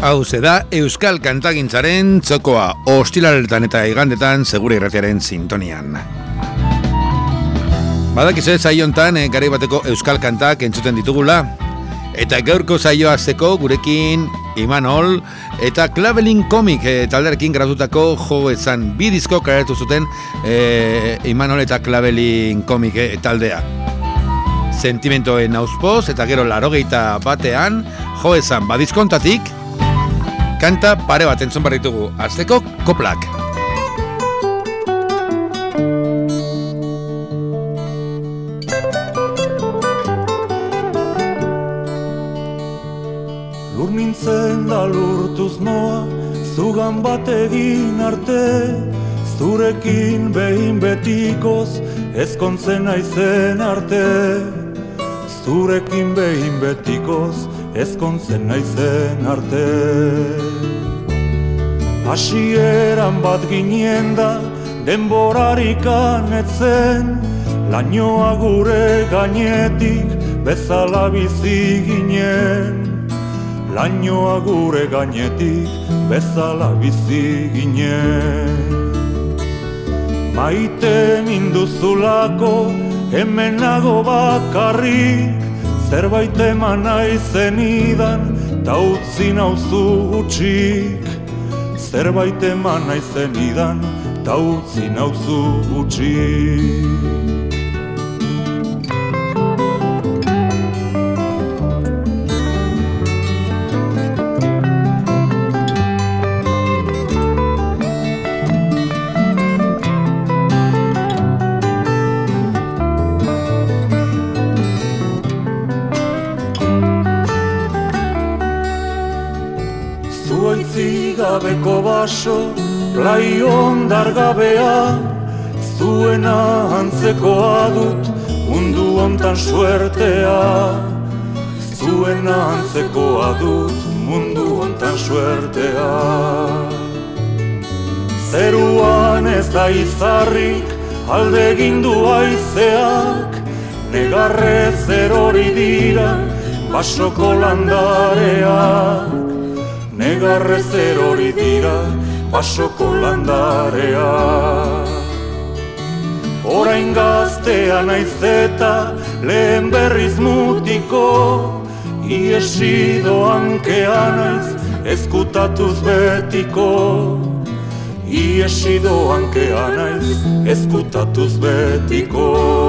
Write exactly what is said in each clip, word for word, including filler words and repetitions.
Hau da Euskal Kantagintzaren txokoa, ostiraletan eta igandetan segure irratiaren sintonian. Badakizu saio hontan eh, garai bateko euskal kantak entzuten ditugula, eta gaurko saioa hasteko gurekin Imanol eta Klavelin Comic eh, talderekin gratutako jo esan bi disko kaleratu zuten eh, Imanol eta Klavelin Comic eh, taldea. Sentimentoen auspoz eta gero laurogeita batean jo esan badiskontatik kanta pare bat entzun barritugu, hasteko koplak. Lur nintzen da lurtuz noa, zugan bat egin arte, zurekin behin betikoz, ezkontzen naizen arte. Zurekin behin betikoz, ezkontzen naizen arte. Hasieran bat ginen da, denborarik anetzen, lainoa gure gainetik, bezala bizi ginen. Lainoa gure gainetik, bezala bizi ginen. Maite minduzulako, hemen nago bakarrik, zerbait eman nahi zenidan, ta utzi nauzu utxik. Zerbait eman nahi zenidan, ta utzi nauzu utxik. Gabeko baso, plai ondar gabea, zuena antzekoa dut, mundu hontan suertea. Zuena antzekoa dut, mundu hontan suertea. Zeruan ez da izarrik, alde gindu haizeak, negarrez erori dira, basoko landareak. Negarrez erori dira, basoko landarea. Orain gaztea naiz eta lehen berriz mutiko, iesi doankea naiz ezkutatuz betiko. Iesi doankea naiz ezkutatuz betiko.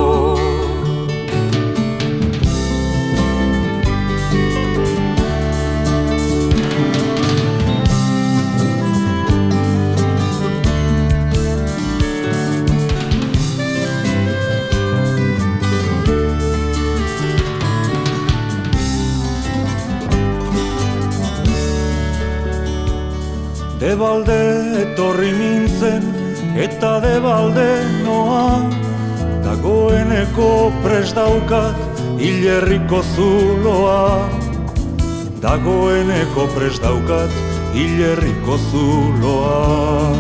Debalde etorri nintzen eta debalde noa, dagoeneko prest daukat hilerriko zuloa. Dagoeneko prest daukat hilerriko zuloa.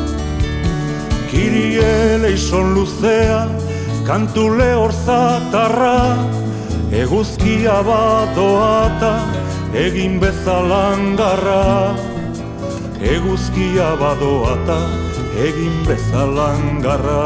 Kirie leixon luzea, kantu lehor zatarra, eguzkia badoata, egin bezalangarra. Eguzkia badoata, egin bezalangarra.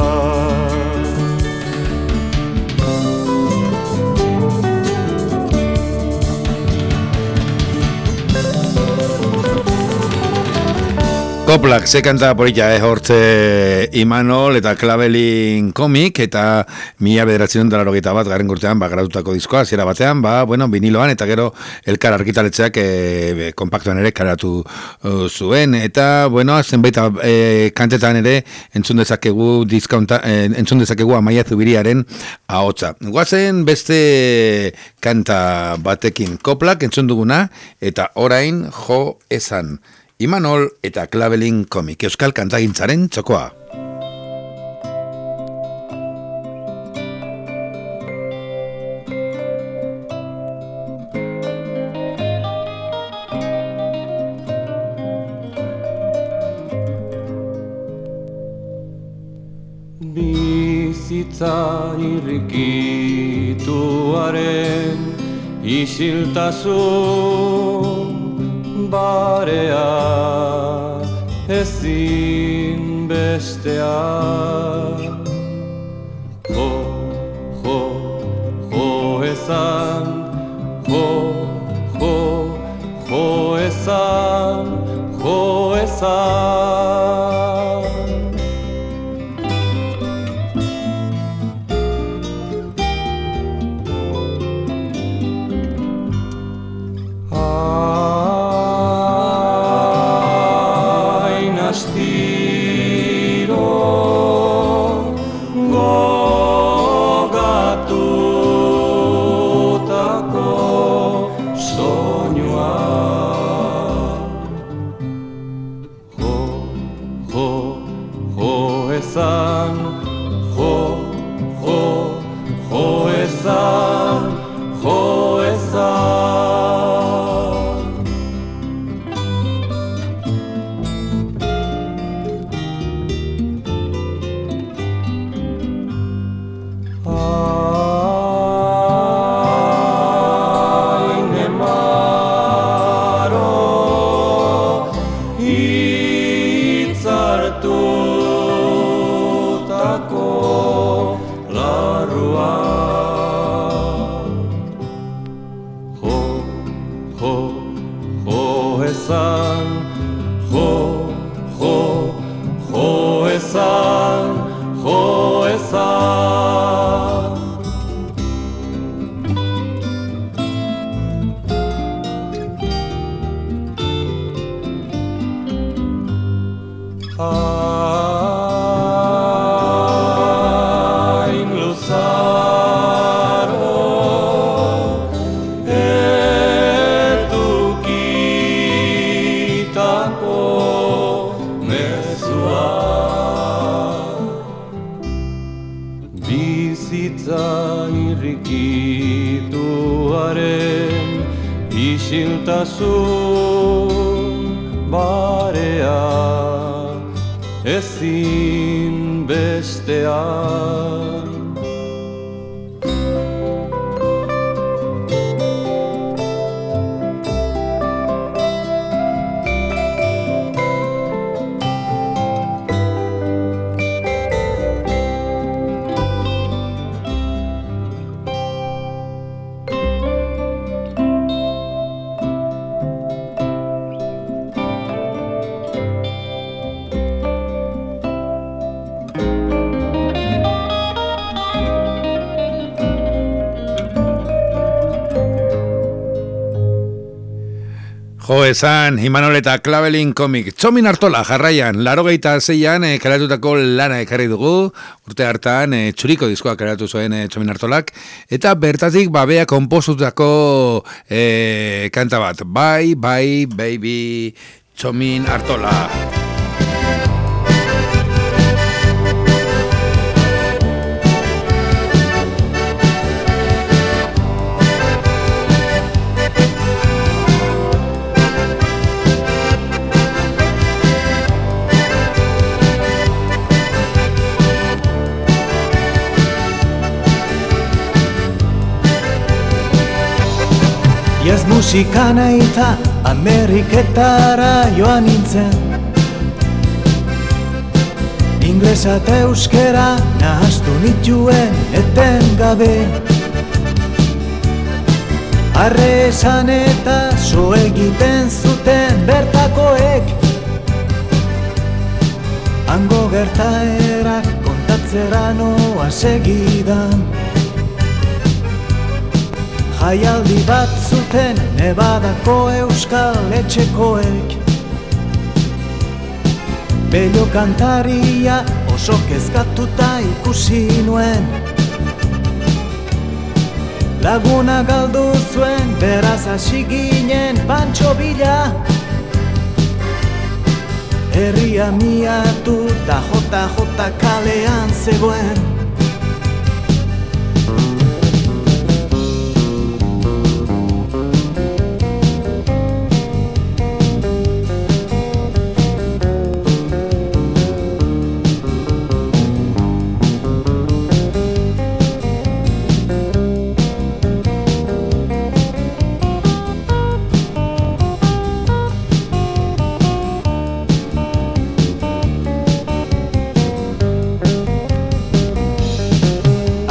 Koplak, ze kanta polita, eh, hortze Imanol eta Klavelin Comic, eta mila bederatzen dara rogeita bat garen urtean, ba, gratutako diskoa, hasiera batean, ba, bueno, viniloan, eta gero elkar argitaletxeak eh, kompaktuan ere karatu uh, zuen, eta, bueno, zenbait eh, kantetan ere entzun dezakegu diskaunta, eh, entzun dezakegu Amaia Zubiriaren ahotsa. Guazen beste kanta batekin Koplak entzun duguna, eta orain jo esan. Imanol eta Klavelin Comic, Euskal Kantagintzaren txokoa. Bizitza irrikituaren isiltasun barea ezin bestea. Jo, jo, jo ezan, jo, jo, jo ezan, jo ezan. Hain astiro gogatutako soinua. Jo, jo, jo ezan, jo, jo, jo ezan, jo ezan. Hain emaro hitzartutako larrua. Jo, jo, jo ezan, jo, jo, jo ezan, jo ezan. Hain luzaro edukitako mezua. Bizitza irrikituaren isiltasun barea ezin bestea. Jo esan, Imanol eta Klabelin komik. Txomin Artola jarraian, larogeita zeian e, karatutako lana ekarri dugu. Urte hartan e, txuriko diskoa karatu zuen e, Txomin Artolak. Eta bertatik babea konposutako e, kanta bat. Bye, bye, baby, Txomin Artola. Iaz musikan aita Ameriketara joan nintzen. Inglesa eta euskera nahaztu nituen etengabe. Arre esan eta so egiten zuten bertakoek. Hango gertaerak kontatzera noa segidan. Jaialdi bat zuten Nevadako euskal etxekoek. Bello kantaria oso kezkatuta ikusi nuen. Laguna galdu zuen, beraz hasi ginen pantxo bila. Herria miatu ta jota jota kalean zegoen.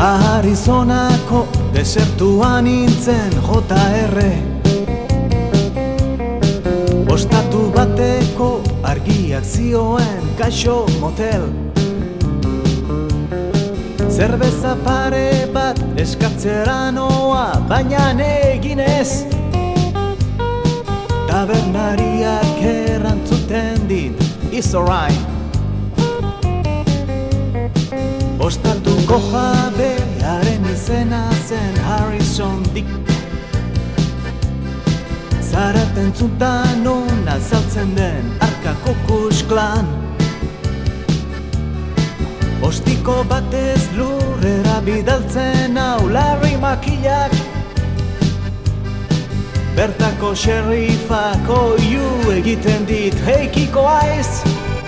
Arizonako desertuan nintzen J R Ostatu bateko argiak zioen kaixo motel Zerbeza pare bat eskatzera noa baina eginez Tabernariak errantzuten dit It's alright Ostatuko jabearen izena zen Harrison Dick Zaraten zutan non azaltzen den arkako kusklan Ostiko batez lurrera bidaltzen hau Larry makilak Bertako sheriffak oiu egiten dit heikiko aiz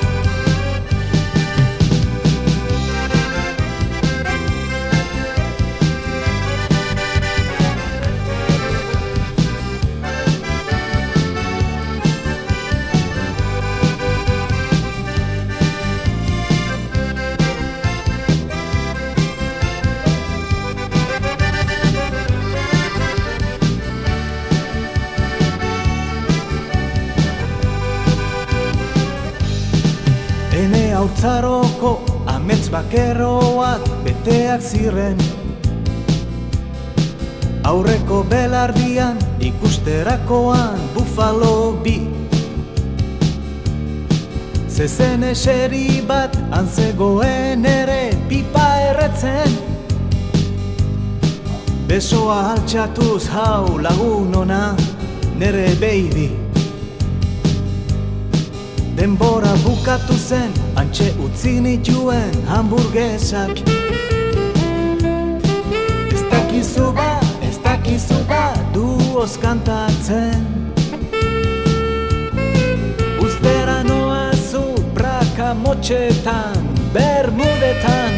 Haurtzaroko amets bakerroak beteak ziren Aurreko belardian ikusterakoan Buffalo bi Zezen eseri bat antzegoen ere pipa erretzen Besoa altxatuz hau lagunona nere baby Denbora bukatu zen, antxe utzi nituen hamburguesak Ez dakizu ba, ez dakizu ba, duoz kantatzen Uztera noazu braka motxetan, bermudetan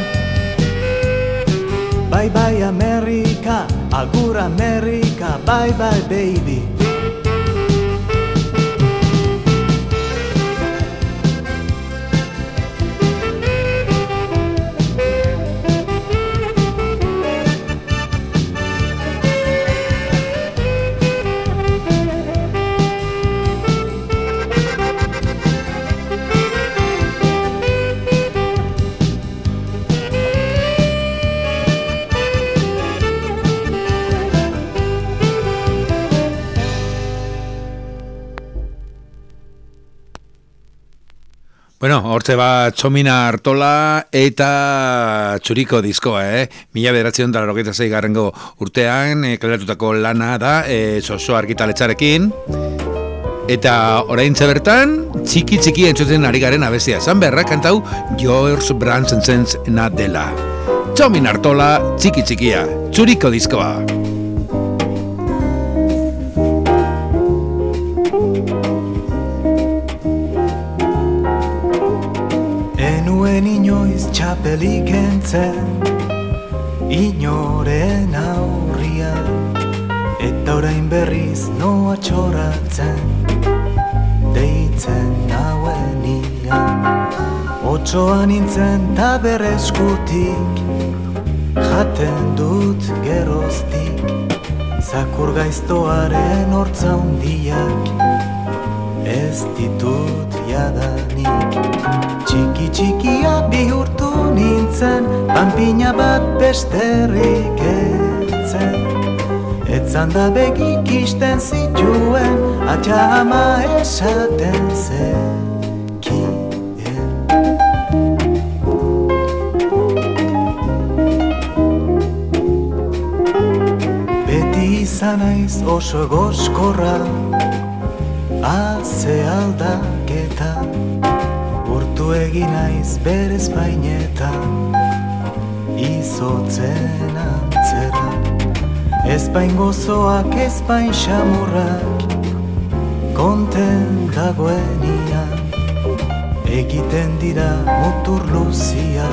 Bye bye Amerika, agur Amerika, bye bye baby Bueno, hortze bat Txomina Artola eta Txuriko diskoa, eh? Mila bederatzion da laurogeita sei garrengo urtean, eh, kaleratutako lana da, eh, Zozo argitaletxarekin. Eta oraintxe bertan, txiki txiki entzuten ari garen abestia. Zan beharra kantau George Bransensena dela. Txomina Artola, txiki txikia, Txuriko diskoa. Inoiz txapelik entzen inoren aurrian eta orain berriz noa txoratzen deitzen nauen ian otsoan nintzen ta berreskutik jaten dut geroztik zakur gaiztoaren hortza hundiak ez ditut jadanik Txiki txikia bihurtu nintzen, panpina bat besterrik etzen. Etzan da begik isten zituen, atia ama esaten zekien. Beti izan naiz oso egoskorra, haze aldaketa. Urtu egin naiz bere espainetan izotzen antzera Ezpain gozoak, ezpain xamurrak konten dagoenian egiten dira mutur luzia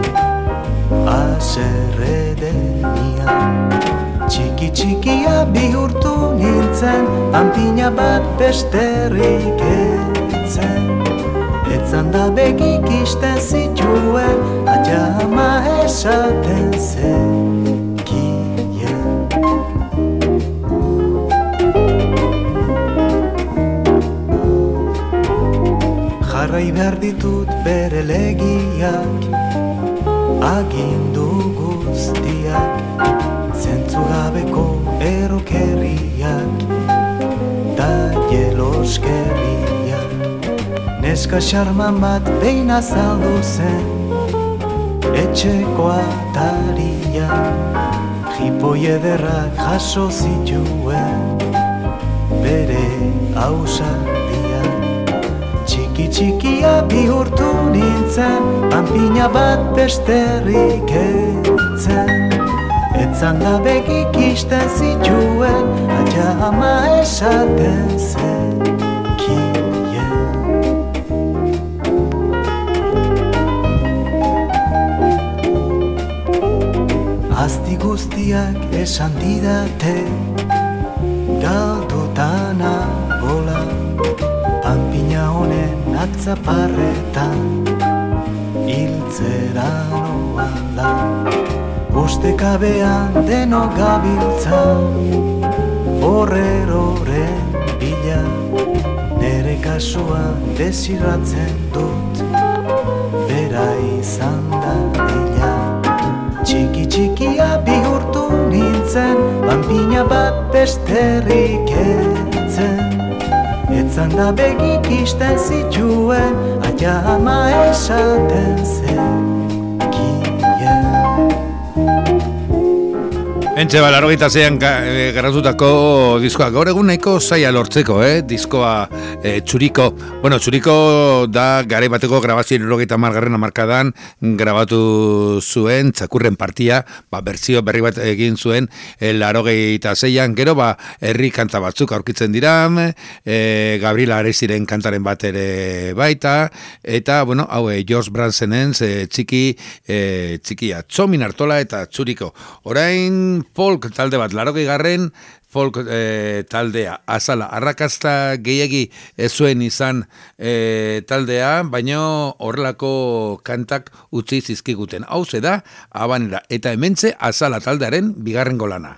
aserredenian Txiki txikia bihurtu nintzen panpina bat besterrik etzen Etzan da begik isten zituen, atia ama esaten zen behar ditut bere legiak, agindu guztiak, zentzugabeko erokerriak, da jeloskerriak. Neska xarman bat behin azaldu zen, etxeko atarian, jipoi ederrak jaso zituen, bere ausardian. Txiki txikia bihurtu nintzen, panpina bat besterrik etzen. Etzan da begik isten zituen, aia ama esaten zekien. Azti guztiak esan didate, galdutan agola, panpina honen atzaparretan, hiltzera noala. Ustekabean deno gabiltza, horreroren bila, nere kasua desiratzen dut, bera izan dadila. Txiki txikia bihurtu nintzen, panpina bat besterrik etzen. Etzan da begik isten zituen, aia ama esaten zekien. Entxe, ba, larogeita zeian garratutako diskoa. Gaur egun nahiko zaila lortzeko, eh? Diskoa eh, txuriko. Bueno, txuriko da gare bateko grabazio larogeita margarren amarkadan grabatu zuen, txakurren partia, ba, bertsio berri bat egin zuen eh, larogeita zeian. Gero, ba, herri kanta batzuk aurkitzen dira, eh, Gabriela Areziren kantaren bat ere baita, eta, bueno, hau, eh, George Bransenen eh, txiki, eh, txikia, Txomin Artola eta txuriko. Orain, folk talde bat, larogei garren folk e, taldea, azala, arrakasta gehiagi ez zuen izan e, taldea, baina horrelako kantak utzi zizkiguten. Hau da, Habanera, eta hementxe azala taldearen bigarren golana.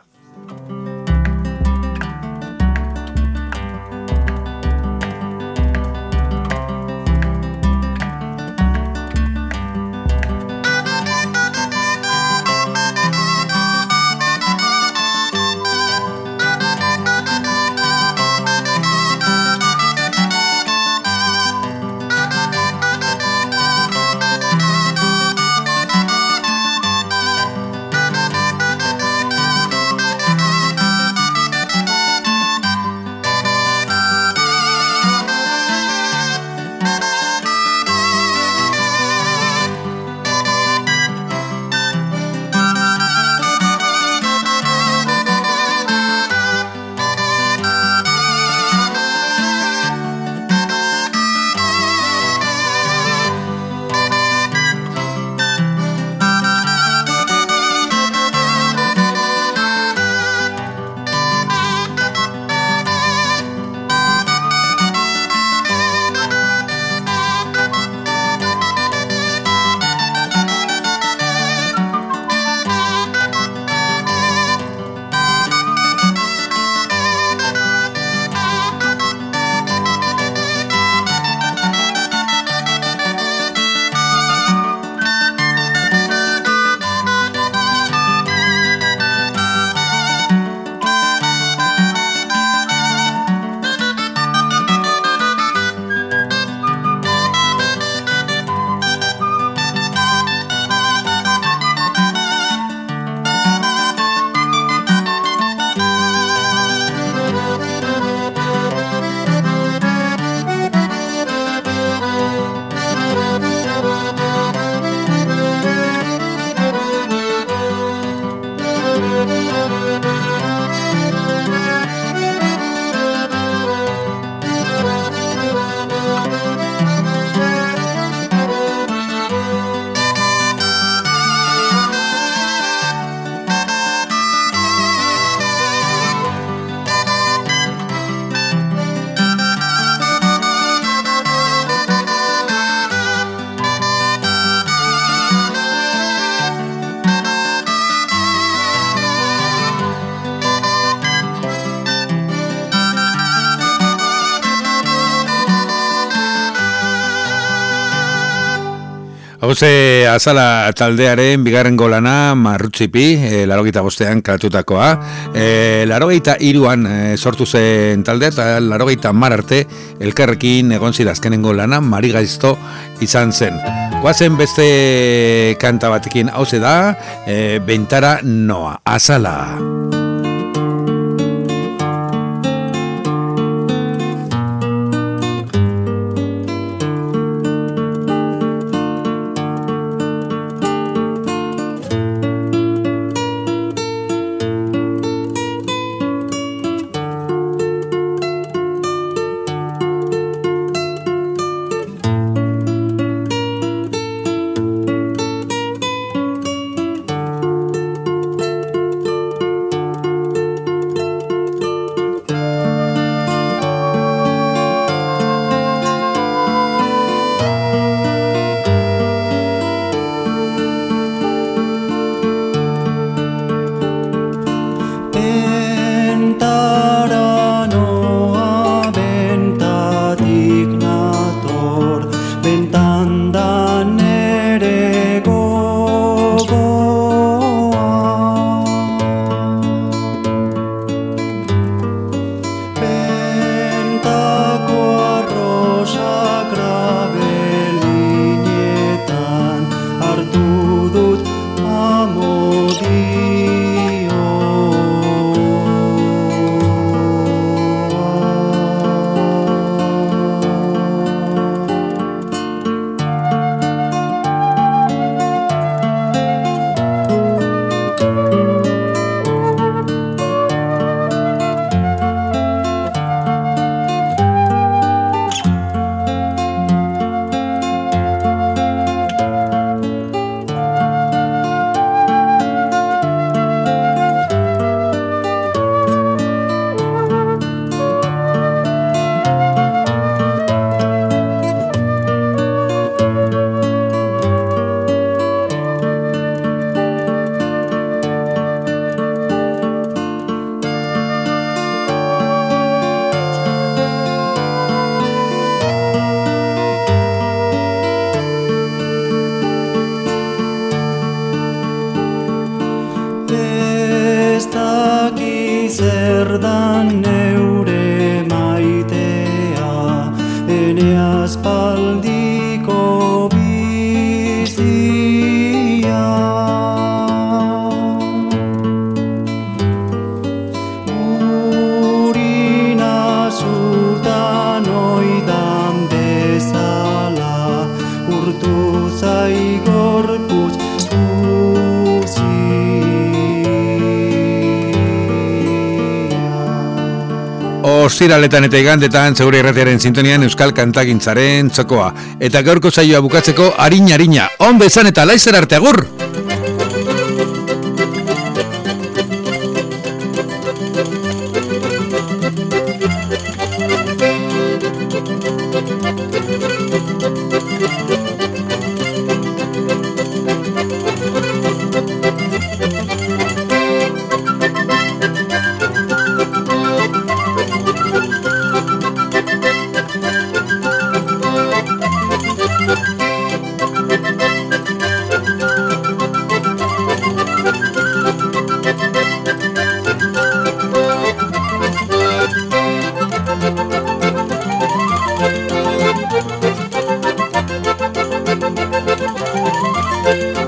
Hauze azala taldearen bigarren golana marrutzipi, e, larogeita bostean karatutakoa. E, larogeita iruan e, sortu zen taldea, eta larogeita mar arte elkarrekin egon zira azkenengo lana marigaizto izan zen. Guazen beste kanta batekin hauze da, e, Bentara Noa, azala. Ostiraletan eta igandetan Segure Irratiaren sintonian Euskal Kantagintzaren txokoa. Eta gaurko saioa bukatzeko arina-arina. Ondo izan eta laizer arte, agur! Thank you.